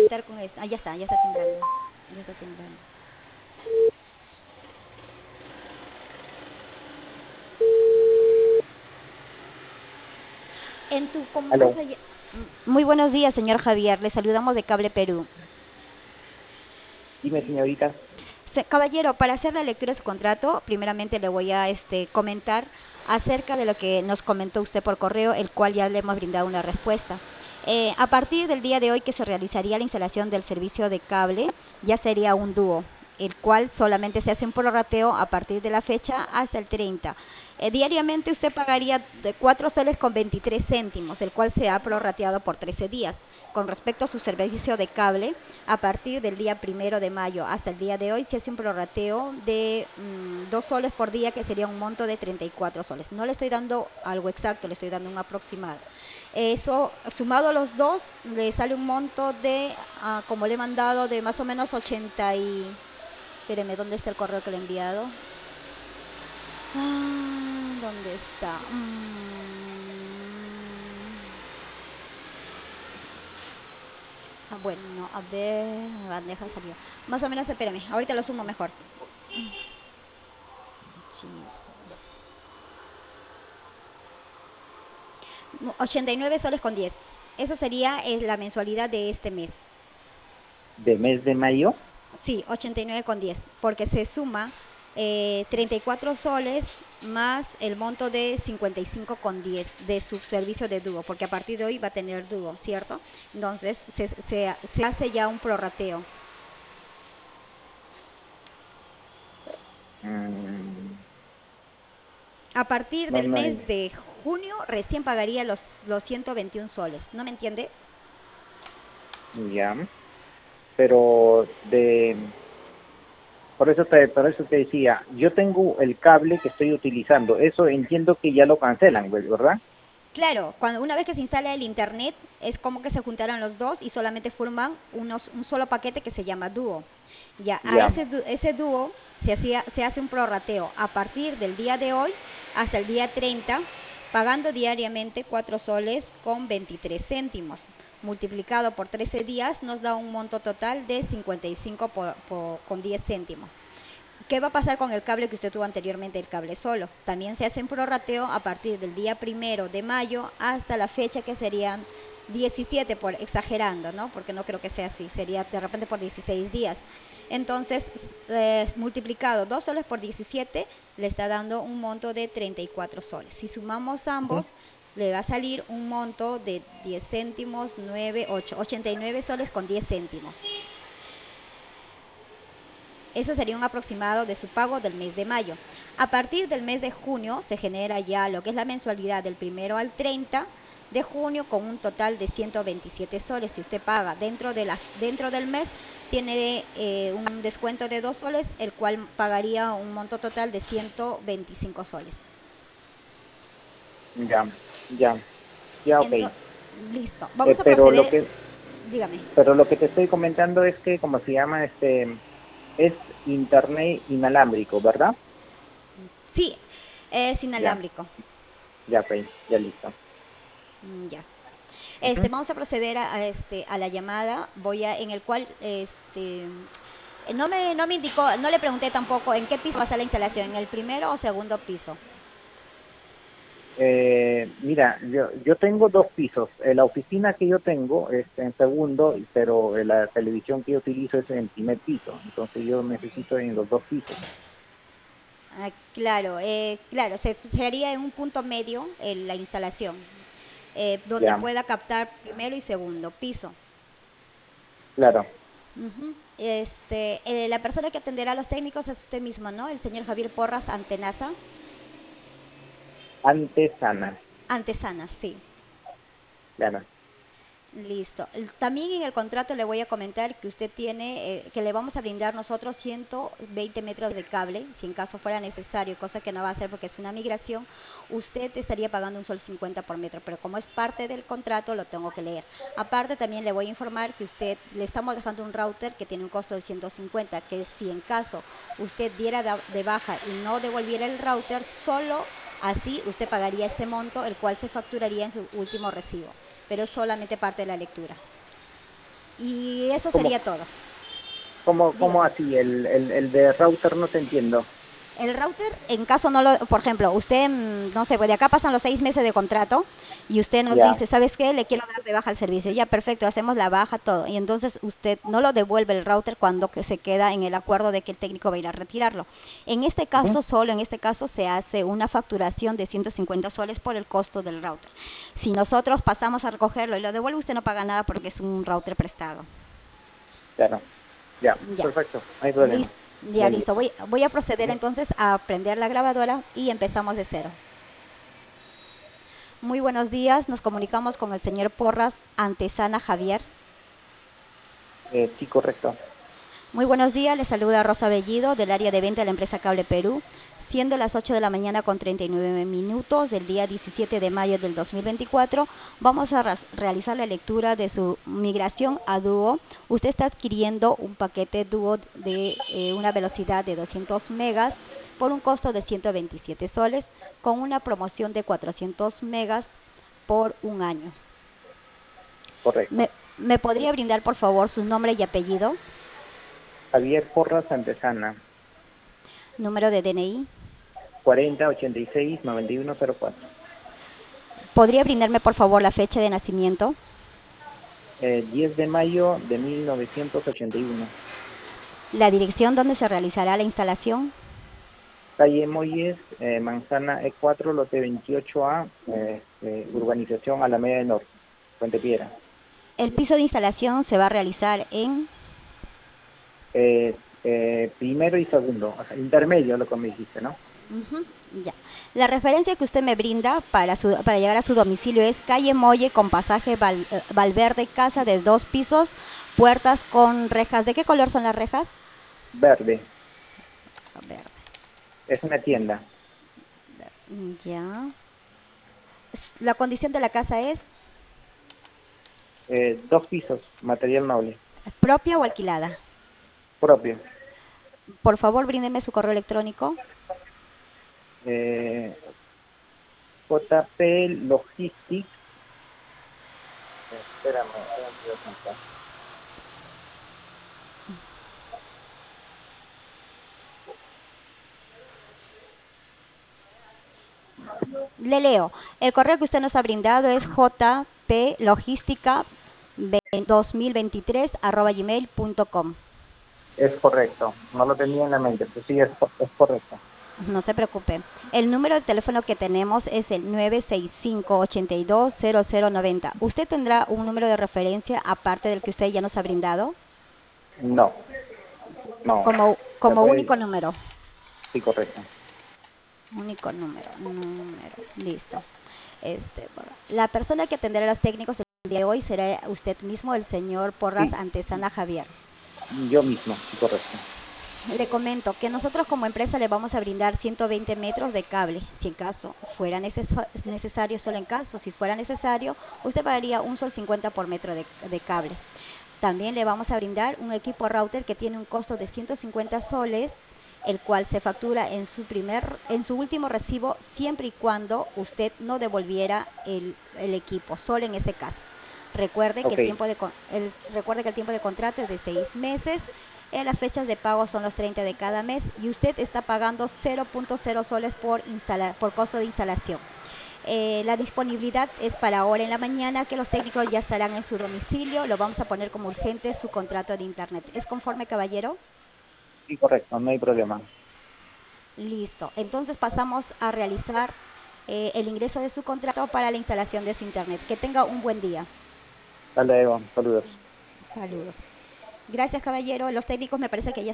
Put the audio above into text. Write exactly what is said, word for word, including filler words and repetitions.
comentar con esto. Ah, ya está, ya está timbrando. Ya está timbrando. En tu, com- más Aló, allá. Mm, Muy buenos días, señor Javier. Le saludamos de Cable Perú. dime señorita. Se- caballero, para hacer la lectura de su contrato, primeramente le voy a este, comentar acerca de lo que nos comentó usted por correo, el cual ya le hemos brindado una respuesta. Eh, a partir del día de hoy que se realizaría la instalación del servicio de cable, ya sería un dúo, el cual solamente se hace un prorrateo a partir de la fecha hasta el treinta. Eh, diariamente usted pagaría de cuatro soles con veintitrés céntimos, el cual se ha prorrateado por trece días. Con respecto a su servicio de cable, a partir del día primero de mayo hasta el día de hoy se hace un prorrateo de mm, dos soles por día, que sería un monto de treinta y cuatro soles. No le estoy dando algo exacto, le estoy dando un aproximado. Eso, sumado a los dos, le sale un monto de, ah, como le he mandado, de más o menos ochenta y... Espéreme, ¿dónde está el correo que le he enviado? Ah, ¿dónde está? Mm, ah, bueno, a ver, bandeja de salida. Más o menos, espérame, ahorita lo sumo mejor. Sí. No, ochenta y nueve soles con diez. Eso sería eh, la mensualidad de este mes. ¿De mes de mayo? Sí, ochenta y nueve con diez, porque se suma eh, treinta y cuatro soles más el monto de cincuenta y cinco con diez de su servicio de dúo, porque a partir de hoy va a tener dúo, ¿cierto? Entonces se, se, se hace ya un prorrateo. Mm, A partir no, del no, mes hay- de junio recién pagaría los, los ciento veintiún soles, ¿no me entiende? ya, pero de, por eso te, por eso te decía, yo tengo el cable que estoy utilizando, eso entiendo que ya lo cancelan, pues, ¿verdad? Claro, cuando una vez que se instala el internet es como que se juntaran los dos y solamente forman unos, un solo paquete que se llama dúo. Ya, a Ya, ese, dú- ese dúo se, hacía, se hace un prorrateo a partir del día de hoy hasta el día treinta, pagando diariamente cuatro soles con veintitrés céntimos. Multiplicado por trece días nos da un monto total de cincuenta y cinco por- por- con diez céntimos. ¿Qué va a pasar con el cable que usted tuvo anteriormente, el cable solo? También se hace un prorrateo a partir del día primero de mayo hasta la fecha, que serían diecisiete, por exagerando, ¿no? Porque no creo que sea así, sería de repente por dieciséis días. Entonces, eh, multiplicado dos soles por diecisiete, le está dando un monto de treinta y cuatro soles. Si sumamos ujú, ambos, le va a salir un monto de diez céntimos, nueve, ocho, ochenta y nueve soles con diez céntimos. Eso sería un aproximado de su pago del mes de mayo. A partir del mes de junio se genera ya lo que es la mensualidad del primero al treinta de junio, con un total de ciento veintisiete soles. Si usted paga dentro, de la, dentro del mes, tiene eh, un descuento de dos soles, el cual pagaría un monto total de ciento veinticinco soles. ya, ya, ya, ok. Entonces, listo. Eh, Vamos a pero lo proceder. que, Dígame. pero lo que te estoy comentando es que, como se llama, este, es internet inalámbrico, ¿verdad? Sí, es Ya, inalámbrico. ya, ok, ya listo. Mm, ya. Este, Ujú. vamos a proceder a, a, este, a la llamada, voy a, en el cual, este, eh, no me, no me indicó, no le pregunté tampoco en qué piso va a ser la instalación, en el primero o segundo piso. Eh, mira, yo, yo tengo dos pisos. Eh, la oficina que yo tengo es en segundo, pero eh, la televisión que yo utilizo es en el primer piso. Entonces yo necesito en los dos pisos. Ah, claro, eh, claro, se, se haría en un punto medio eh, la instalación, eh, donde Ya, pueda captar primero y segundo piso. claro. Ujú. Este, eh, la persona que atenderá a los técnicos es usted mismo, ¿no? El señor Javier Porras Antenaza. Antesana, Antesana, sí. claro. Listo. El- También en el contrato le voy a comentar que usted tiene, eh, que le vamos a brindar nosotros ciento veinte metros de cable, si en caso fuera necesario, cosa que no va a ser porque es una migración, usted estaría pagando un sol cincuenta por metro, pero como es parte del contrato, lo tengo que leer. Aparte, también le voy a informar que usted, le estamos dejando un router que tiene un costo de ciento cincuenta, que si en caso usted diera da- de baja y no devolviera el router, solo así usted pagaría ese monto, el cual se facturaría en su último recibo, pero es solamente parte de la lectura. Y eso ¿Cómo, sería todo. cómo, cómo Dígame. así? El, el, el de router no te entiendo. El router, en caso no lo, por ejemplo, usted, mm, no sé, pues de acá pasan los seis meses de contrato y usted nos Ya. dice, ¿sabes qué? Le quiero dar de baja el servicio. Ya, perfecto, hacemos la baja, todo. Y entonces usted no lo devuelve el router cuando que se queda en el acuerdo de que el técnico va a ir a retirarlo. En este Ujú. caso, solo en este caso se hace una facturación de ciento cincuenta soles por el costo del router. Si nosotros pasamos a recogerlo y lo devuelve, usted no paga nada porque es un router prestado. Claro. Ya, Ya. perfecto, no hay problema. Listo, ya Buen día. listo. Voy, voy a proceder Ujú. entonces a prender la grabadora y empezamos de cero. Muy buenos días, nos comunicamos con el señor Porras Antesana Javier. Eh, sí, correcto. Muy buenos días, le saluda Rosa Bellido del área de venta de la empresa Cable Perú, siendo las ocho de la mañana con treinta y nueve minutos del día diecisiete de mayo del dos mil veinticuatro. Vamos a realizar la lectura de su migración a Duo. Usted está adquiriendo un paquete Duo de eh, una velocidad de doscientos megas por un costo de ciento veintisiete soles con una promoción de cuatrocientos megas por un año. Correcto. ¿Me, me podría brindar por favor su nombre y apellido, Javier Porras Antesana, número de D N I? cuarenta ochenta y seis noventa y uno cero cuatro. ¿Podría brindarme por favor la fecha de nacimiento? Eh, diez de mayo de mil novecientos ochenta y uno. ¿La dirección donde se realizará la instalación? Calle Moyes, eh, Manzana E cuatro, lote veintiocho A, eh, eh, urbanización Alameda del Norte, Puente Piedra. El piso de instalación se va a realizar en... Eh, eh, primero y segundo, o sea, intermedio lo que me dijiste, ¿no? Ujú, ya. La referencia que usted me brinda para, su, para llegar a su domicilio es calle Molle con pasaje Val, eh, Valverde, casa de dos pisos, puertas con rejas. ¿De qué color son las rejas? Verde, Verde. es una tienda. Ya. La condición de la casa es Eh, dos pisos, material noble, propia o alquilada. propio. Por favor, bríndeme su correo electrónico. Eh, J P Logistics, eh, espérame, déjame ver acá. Le leo. El correo que usted nos ha brindado es jplogística dos mil veintitrés arroba gmail punto com. Es correcto, no lo tenía en la mente, pero sí, es, es correcto. No se preocupe. El número de teléfono que tenemos es el nueve seis cinco, ocho dos, cero cero nueve cero. ¿Usted tendrá un número de referencia aparte del que usted ya nos ha brindado? No, no, Como, se como puede, único número. sí, correcto. Único número. Número. Listo. Este, bueno, la persona que atenderá a los técnicos el día de hoy será usted mismo, el señor Porras Sí, Antesana Javier. yo mismo, sí, correcto. Le comento que nosotros como empresa le vamos a brindar ciento veinte metros de cable, si en caso fuera neces necesario, solo en caso, si fuera necesario, usted pagaría un sol cincuenta por metro de, de cable. También le vamos a brindar un equipo router que tiene un costo de ciento cincuenta soles, el cual se factura en su primer, en su último recibo, siempre y cuando usted no devolviera el, el equipo, solo en ese caso. Recuerde que Ok, el tiempo de el, recuerde que el tiempo de contrato es de seis meses. Eh, las fechas de pago son los treinta de cada mes y usted está pagando cero punto cero soles por instalar por costo de instalación. Eh, la disponibilidad es para ahora en la mañana, que los técnicos ya estarán en su domicilio. Lo vamos a poner como urgente su contrato de internet. ¿Es conforme, caballero? sí, correcto, no hay problema. Listo. Entonces pasamos a realizar eh, el ingreso de su contrato para la instalación de su internet. Que tenga un buen día. Hasta luego, saludos. Saludos. Gracias, caballero. Los técnicos me parece que ya